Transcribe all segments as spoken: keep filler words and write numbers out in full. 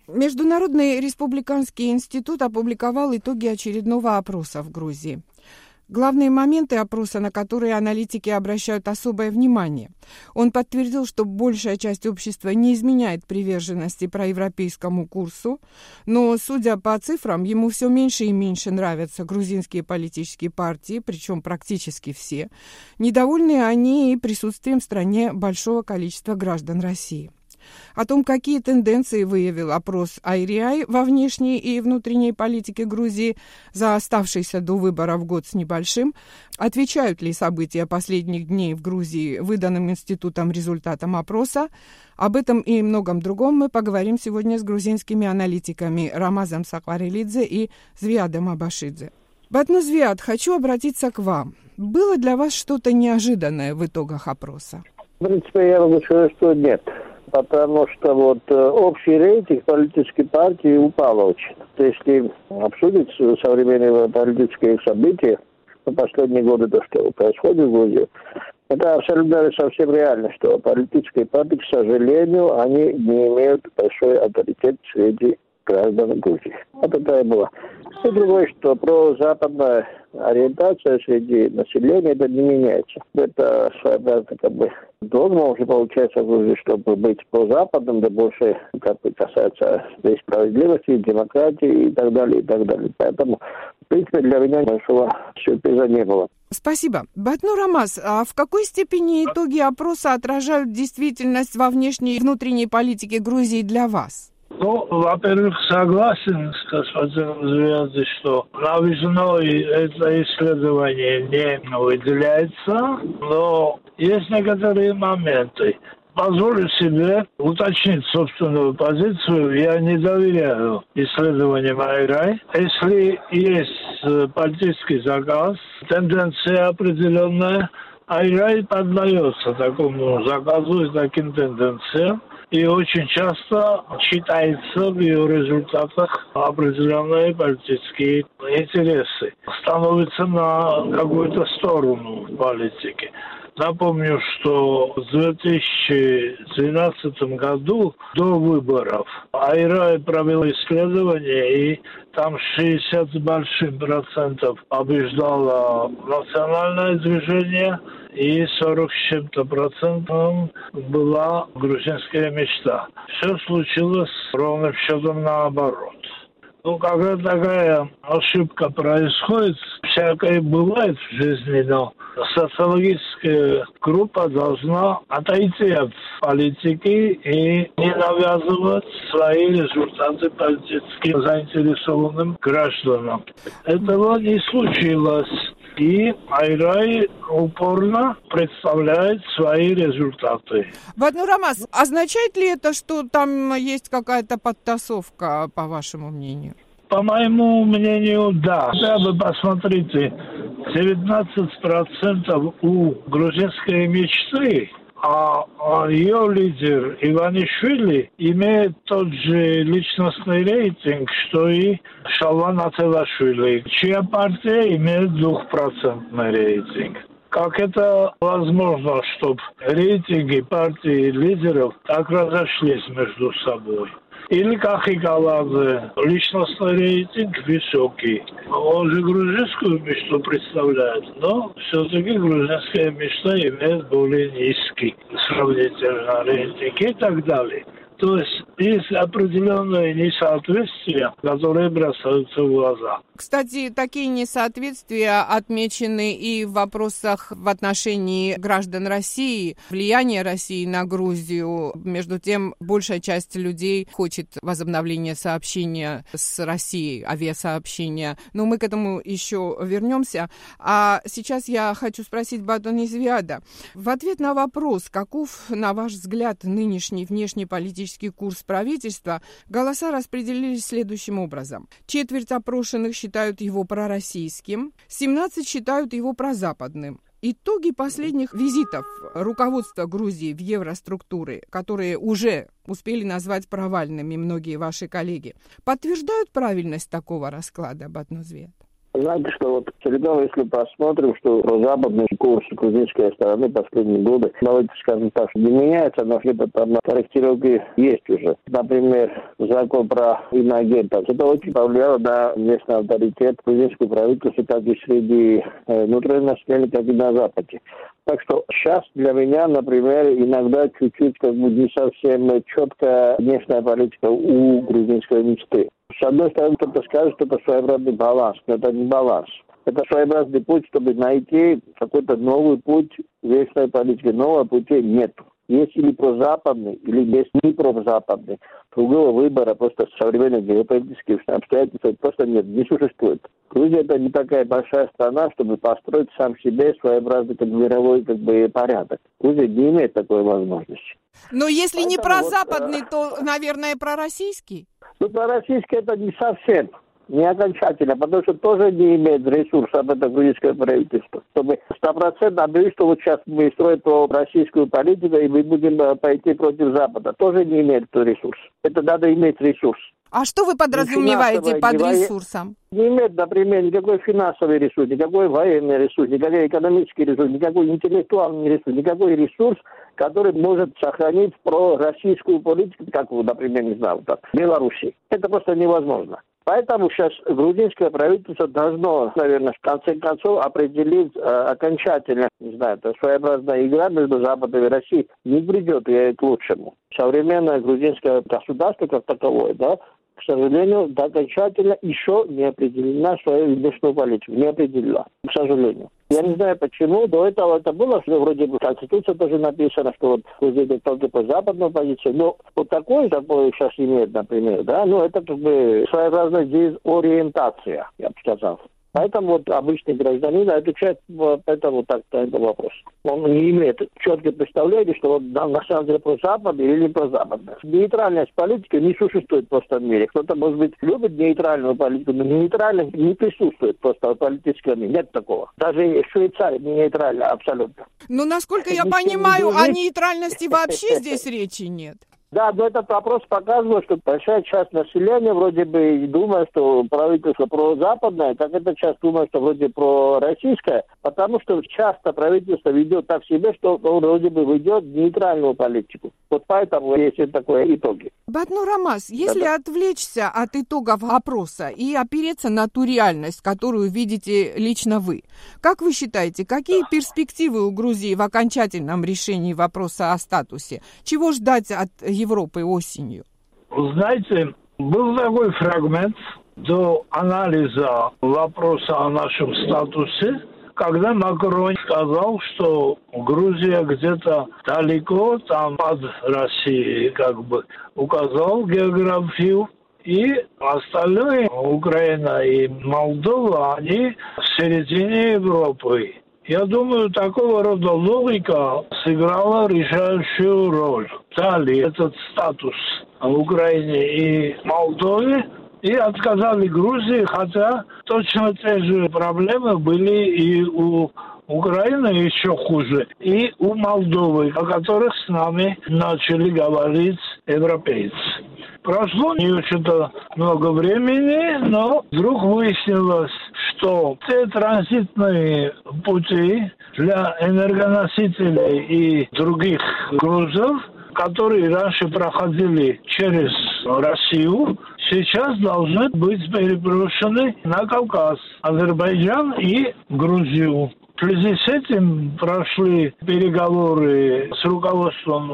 Международный республиканский институт опубликовал итоги очередного опроса в Грузии. Главные моменты опроса, на которые аналитики обращают особое внимание. Он подтвердил, что большая часть общества не изменяет приверженности проевропейскому курсу, но, судя по цифрам, ему все меньше и меньше нравятся грузинские политические партии, причем практически все. Недовольны они и присутствием в стране большого количества граждан России. О том, какие тенденции выявил опрос ай эр ай во внешней и внутренней политике Грузии за оставшийся до выборов год с небольшим, отвечают ли события последних дней в Грузии выданным институтом результатам опроса, об этом и многом другом мы поговорим сегодня с грузинскими аналитиками Рамазом Сакварелидзе и Звиадом Абашидзе. Батну Звиад, хочу обратиться к вам. Было для вас что-то неожиданное в итогах опроса? В принципе, я могу сказать, что нет. Потому что вот э, общий рейтинг политической партии упал очень. То есть, если обсудить современные политические события, в последние годы, то, что происходит в Грузии, это абсолютно совсем реально, что политические партии, к сожалению, они не имеют большой авторитет среди граждан Грузии. Вот это и было. И другое, что про западная ориентация среди населения, это не меняется. Это своеобразно как бы догма уже получается в Грузии, чтобы быть прозападным, да больше как бы касается справедливости, демократии и так далее, и так далее. Поэтому, в принципе, для меня большого сюрприза не было. Спасибо. Батну Рамаз, а в какой степени итоги опроса отражают действительность во внешней и внутренней политике Грузии для вас? Ну, во-первых, согласен с господином Звездой, что новизной это исследование не выделяется, но есть некоторые моменты. Позволю себе уточнить собственную позицию. Я не доверяю исследованиям ай эр ай. Если есть политический заказ, тенденция определенная, ай эр ай поддается такому заказу и таким тенденциям. И очень часто читается в ее результатах определенные политические интересы. Становится на какую-то сторону политики. Напомню, что в две тысячи двенадцатом году до выборов ай эр ай провел исследование, и там шестьдесят с большим процентов побеждало национальное движение, и сорок с чем-то процентом была грузинская мечта. Все случилось ровным счетом наоборот. Ну, когда такая ошибка происходит, всякое бывает в жизни, но социологическая группа должна отойти от политики и не навязывать свои результаты политически заинтересованным гражданам. Этого не случилось. И ай эр ай упорно представляет свои результаты. Батну Рамаз, означает ли это, что там есть какая-то подтасовка, по вашему мнению? По моему мнению, да. Да, вы посмотрите, девятнадцать процентов у грузинской мечты, а ее лидер Иванишвили имеет тот же личностный рейтинг, что и Шалван Атевашвили, чья партия имеет двухпроцентный рейтинг. Как это возможно, чтобы рейтинги партии лидеров так разошлись между собой? Или Кахикаладзе, личностный рейтинг высокий. Он же грузинскую мечту представляет, но все-таки грузинская мечта имеет более низкий сравнительно рейтинг и так далее. То есть есть определенные несоответствия, которые бросаются в глаза. Кстати, такие несоответствия отмечены и в вопросах в отношении граждан России, влияние России на Грузию. Между тем, большая часть людей хочет возобновления сообщения с Россией, авиасообщения. Но мы к этому еще вернемся. А сейчас я хочу спросить Батуна Звиада. В ответ на вопрос, каков, на ваш взгляд, нынешний внешнеполитический курс правительства, голоса распределились следующим образом. Четверть опрошенных считают его пророссийским, семнадцать считают его прозападным. Итоги последних визитов руководства Грузии в евроструктуры, которые уже успели назвать провальными многие ваши коллеги, подтверждают правильность такого расклада, Батну Звиад? Знаете, что вот целиком, если посмотрим, что западный курс грузинской стороны последние годы, давайте скажем так, не меняется, но где-то там корректировки есть уже. Например, закон про иноагентов. Это очень повлияло на местный авторитет грузинского правительства, как и среди э, внутренних населения, так и на Западе. Так что сейчас для меня, например, иногда чуть-чуть как бы не совсем четкая внешняя политика у грузинской мечты. С одной стороны, кто-то скажет, что это своеобразный баланс, но это не баланс. Это своеобразный путь, чтобы найти какой-то новый путь внешней политики. Нового пути нет. Есть или прозападный, или есть не прозападный. Другого выбора просто современных геополитических обстоятельств просто нет, не существует. Грузия это не такая большая страна, чтобы построить сам себе своеобразный как, мировой как бы, порядок. Грузия не имеет такой возможности. Но если Поэтому не прозападный, вот, то, наверное, пророссийский? Ну, пророссийский это не совсем. Не окончательно, потому что тоже не имеет ресурсов это грузинское правительство. Чтобы стопроцентно объявить, что вот сейчас мы строим российскую политику, и мы будем пойти против Запада. Тоже не имеет ресурс. Это надо иметь ресурс. А что вы подразумеваете под не ресурсом? Не имеет, например, никакой финансовый ресурс, никакой военный ресурс, никакой экономический ресурс, никакой интеллектуальный ресурс, никакой ресурс, который может сохранить пророссийскую политику, как, например, не знаю, так, в Беларуси. Это просто невозможно. Поэтому сейчас грузинское правительство должно, наверное, в конце концов определить э, окончательно, не знаю, это своеобразная игра между Западом и Россией не придет к лучшему. Современное грузинское государство как таковое, да, к сожалению, окончательно еще не определена свою внешнюю политику, не определила, к сожалению. Я не знаю почему, до этого это было, что вроде бы в Конституции тоже написано, что вот Грузия только по западной позиции, но вот такой такой сейчас имеет, например, да, ну это как бы своеобразная дезориентация, я бы сказал. Поэтому вот обычный гражданин отвечает это вот так на этот вопрос. Он не имеет четкого представления, что вот на самом деле про Запад или не про Запад. Нейтральность политики не существует просто в мире. Кто-то, может быть, любит нейтральную политику, но нейтральность не присутствует просто в политическом мире. Нет такого. Даже Швейцария не нейтральна абсолютно. Ну, насколько я понимаю, о нейтральности вообще здесь речи нет. Да, но этот вопрос показывает, что большая часть населения вроде бы думает, что правительство прозападное, как эта часть думает, что вроде пророссийское, потому что часто правительство ведет так себе, что он вроде бы ведет нейтральную политику. Вот поэтому есть такие итоги. Батнур Рамаз, если Да-да. отвлечься от итогов опроса и опереться на ту реальность, которую видите лично вы, как вы считаете, какие перспективы у Грузии в окончательном решении вопроса о статусе? Чего ждать от Европы осенью? Знаете, был такой фрагмент до анализа вопроса о нашем статусе, когда Макрон сказал, что Грузия где-то далеко, там под Россией, как бы указал географию, и остальные, Украина и Молдова, они в середине Европы. Я думаю, такого рода логика сыграла решающую роль. Дали этот статус в Украине и Молдове и отказали Грузии, хотя точно те же проблемы были и у Украины, еще хуже, и у Молдовы, о которых с нами начали говорить европейцы. Прошло не очень-то много времени, но вдруг выяснилось, что те транзитные пути для энергоносителей и других грузов, которые раньше проходили через Россию, сейчас должны быть переброшены на Кавказ, Азербайджан и Грузию. В связи с этим прошли переговоры с руководством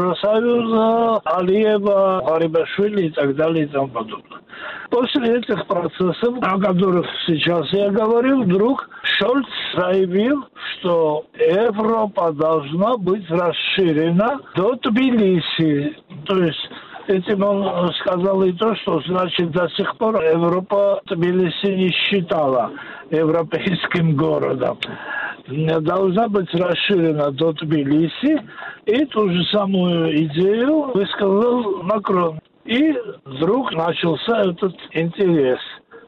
Евросоюза, Алиева, Гарибашвили и так далее и тому подобное. После этих процессов, о которых сейчас я говорю, вдруг Шольц заявил, что Европа должна быть расширена до Тбилиси. То есть этим он сказал и то, что значит до сих пор Европа Тбилиси не считала европейским городом. Должна быть расширена до Тбилиси, и ту же самую идею высказал Макрон. И вдруг начался этот интерес.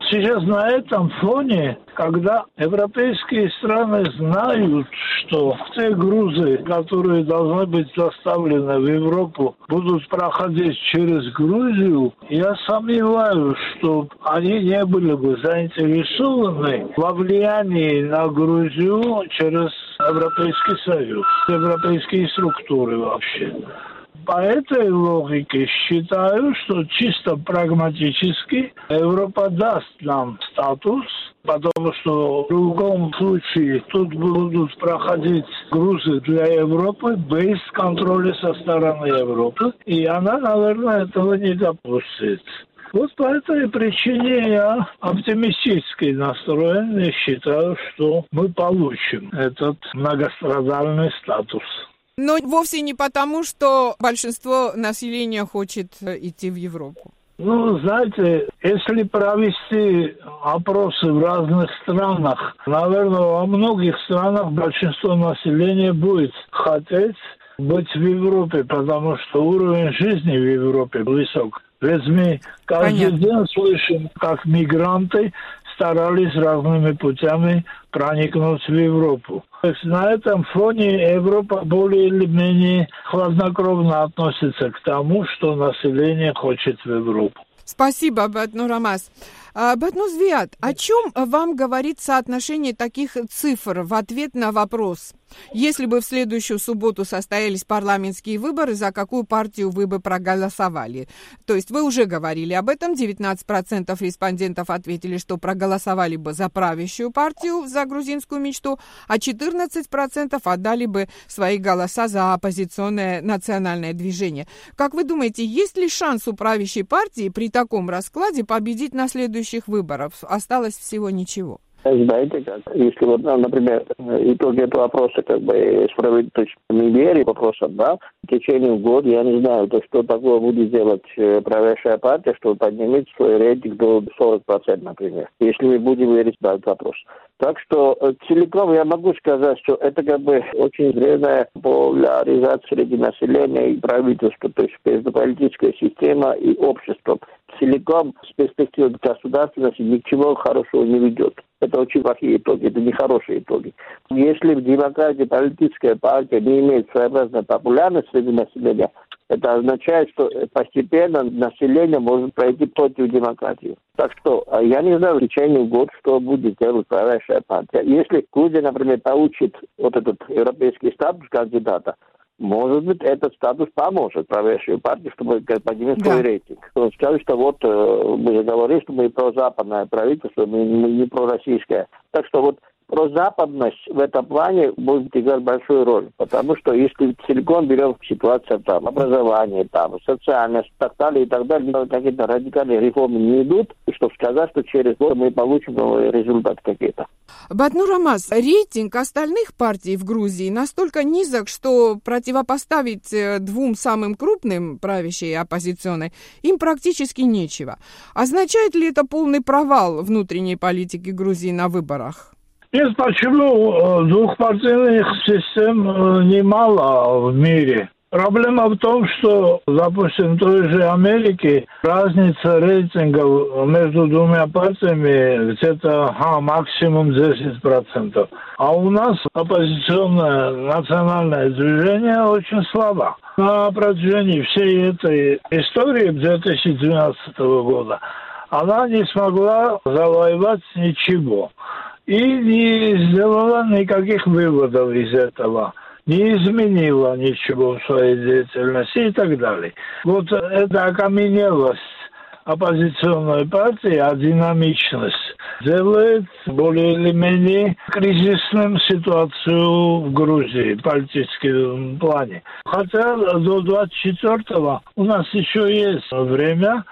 сейчас на этом фоне, когда европейские страны знают, что те грузы, которые должны быть доставлены в Европу, будут проходить через Грузию, я сомневаюсь, что они не были бы заинтересованы во влиянии на Грузию через Европейский Союз, европейские структуры вообще. По этой логике считаю, что чисто прагматически Европа даст нам статус, потому что в другом случае тут будут проходить грузы для Европы без контроля со стороны Европы, и она, наверное, этого не допустит. Вот по этой причине я оптимистически настроен и считаю, что мы получим этот многострадальный статус. Но вовсе не потому, что большинство населения хочет идти в Европу. Ну, знаете, если провести опросы в разных странах, наверное, во многих странах большинство населения будет хотеть быть в Европе, потому что уровень жизни в Европе высок. Ведь мы каждый Понятно. день слышим, как мигранты старались разными путями проникнуть в Европу. То есть на этом фоне Европа более или менее хладнокровно относится к тому, что население хочет в Европу. Спасибо, Батнур Алмаз. Батнур Зviad, о чем вам говорит соотношение таких цифр в ответ на вопрос? Если бы в следующую субботу состоялись парламентские выборы, за какую партию вы бы проголосовали? То есть вы уже говорили об этом, девятнадцать процентов респондентов ответили, что проголосовали бы за правящую партию, за грузинскую мечту, а четырнадцать процентов отдали бы свои голоса за оппозиционное национальное движение. Как вы думаете, есть ли шанс у правящей партии при таком раскладе победить на следующих выборах? Осталось всего ничего. Знаете как, если вот, например, итоги этого вопроса, как бы, справедливо, то есть не верю вопросам, да, в течение года, я не знаю, то что такое будет делать правящая партия, чтобы поднимет свой рейтинг до сорок процентов, например, если мы будем верить в этот вопрос. Так что целиком я могу сказать, что это как бы очень вредная поляризация среди населения и правительства, то есть между политической системой и обществом. Целиком с перспективы государственности ничего хорошего не ведет. Это очень плохие итоги, это нехорошие итоги. Если в демократии политическая партия не имеет своеобразной популярности среди населения, это означает, что постепенно население может пройти против демократии. Так что я не знаю в течение года, что будет делать правящая партия. Если Грузия, например, получит вот этот европейский статус кандидата, может быть, этот статус поможет правящей партии, чтобы поднять Да. свой рейтинг. Он скажет, что вот мы же говорили, что мы прозападное правительство, мы не пророссийское. Так что вот прозападность в этом плане будет играть большую роль. Потому что если целиком берем ситуацию там, образование, там, социальность, так далее и так далее, какие-то радикальные реформы не идут, чтобы сказать, что через год мы получим новые результаты какие-то. Батнур Алмаз, рейтинг остальных партий в Грузии настолько низок, что противопоставить двум самым крупным, правящей и оппозиционной, им практически нечего. Означает ли это полный провал внутренней политики Грузии на выборах? Нет, почему двухпартийных систем немало в мире? Проблема в том, что, допустим, в той же Америке разница рейтингов между двумя партиями где-то а, максимум десять процентов. А у нас оппозиционное национальное движение очень слабо. На протяжении всей этой истории две тысячи двенадцатого года она не смогла завоевать ничего. И не сделала никаких выводов из этого. Не изменила ничего в своей деятельности и так далее. Вот эта окаменелость оппозиционной партии, а динамичность делает более или менее кризисным ситуацию в Грузии в политическом плане. Хотя до двадцать четвёртого у нас еще есть время,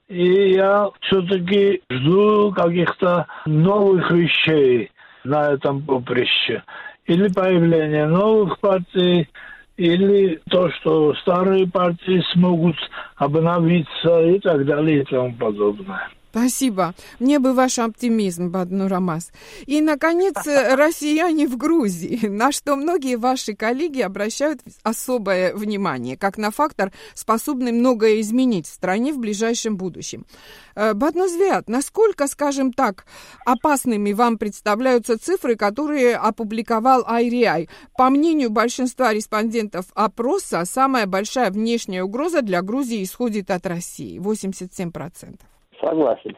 и я все-таки жду каких-то новых вещей на этом поприще. Или появление новых партий, или то, что старые партии смогут обновиться и так далее и тому подобное. Спасибо. Мне бы ваш оптимизм, Баднур Алмаз. И, наконец, россияне в Грузии, на что многие ваши коллеги обращают особое внимание, как на фактор, способный многое изменить в стране в ближайшем будущем. Баднур Звят, насколько, скажем так, опасными вам представляются цифры, которые опубликовал ай эр ай? По мнению большинства респондентов опроса, самая большая внешняя угроза для Грузии исходит от России – восемьдесят семь процентов. Согласен.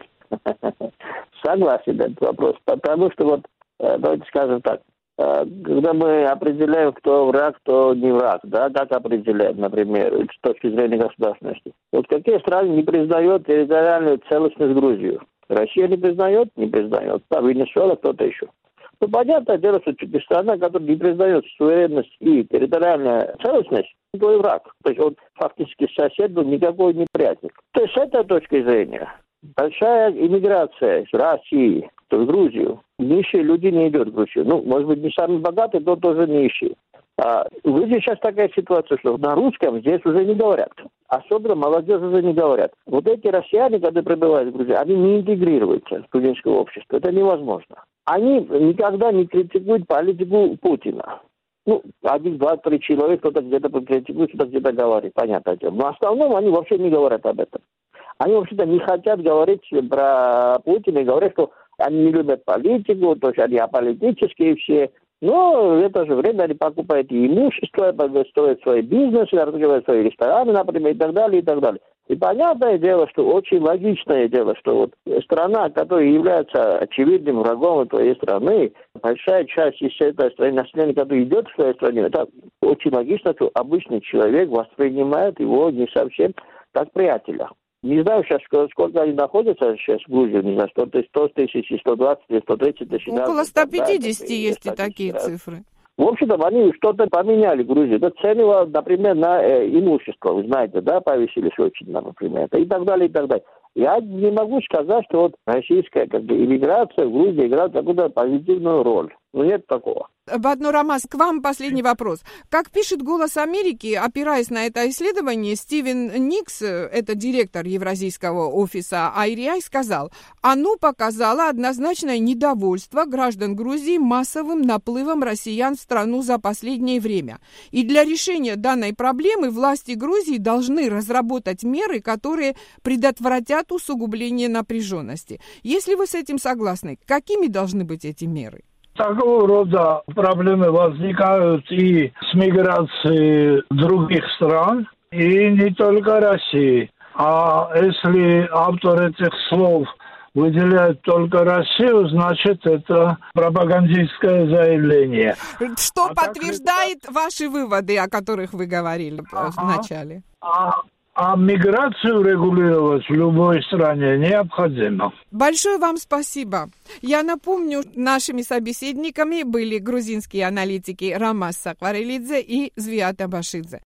Согласен этот вопрос. Потому что вот, давайте скажем так, когда мы определяем, кто враг, кто не враг, да, как определяем, например, с точки зрения государственности. Вот какие страны не признают территориальную целостность Грузии? Россия не признает? Не признает. Да, Венесуэла, кто-то еще. Ну, понятное дело, что страна, которая не признает суверенность и территориальную целостность, то и враг. То есть он фактически сосед был, никакой не прятник. То есть с этой точки зрения большая иммиграция из России в Грузию. Нищие люди не идут в Грузию. Ну, может быть, не самые богатые, но тоже нищие. А в Грузии сейчас такая ситуация, что на русском здесь уже не говорят. Особенно молодежь уже не говорят. Вот эти россияне, когда прибывают в Грузию, они не интегрируются в грузинское общество. Это невозможно. Они никогда не критикуют политику Путина. Ну, один, два, три человека, кто-то где-то критикует, кто-то где-то говорит, понятно. Но в основном они вообще не говорят об этом. Они вообще-то не хотят говорить про Путина и говорят, что они не любят политику, то есть они аполитические все. Но в это же время они покупают и имущество, строят свои бизнесы, открывают свои рестораны, например, и так далее, и так далее. И понятное дело, что очень логичное дело, что вот страна, которая является очевидным врагом твоей страны, большая часть из этой страны, населения, которое идет в своей стране, это очень логично, что обычный человек воспринимает его не совсем как приятеля. Не знаю сейчас, сколько они находятся сейчас в Грузии, не знаю, сто тысяч, сто двадцать, сто тридцать тысяч. Около ста пятидесяти есть и такие цифры. В общем-то, они что-то поменяли в Грузии. Это цены, например, на э, имущество, вы знаете, да, повысились очень, например, и так далее, и так далее. Я не могу сказать, что вот российская как бы иммиграция в Грузии играет какую-то позитивную роль. Но нет такого. Баднур Алмаз, к вам последний вопрос. Как пишет «Голос Америки», опираясь на это исследование, Стивен Никс, это директор Евразийского офиса ай эр ай, сказал: оно показало однозначное недовольство граждан Грузии массовым наплывом россиян в страну за последнее время. И для решения данной проблемы власти Грузии должны разработать меры, которые предотвратят усугубление напряженности. Если вы с этим согласны, какими должны быть эти меры? Такого рода проблемы возникают и с миграцией других стран, и не только России. А если автор этих слов выделяет только Россию, значит, это пропагандистское заявление. Что а подтверждает так... ваши выводы, о которых вы говорили ага. в начале? А... А миграцию регулировать в любой стране необходимо. Большое вам спасибо. Я напомню, нашими собеседниками были грузинские аналитики Рамаз Сакварелидзе и Звиат Абашидзе.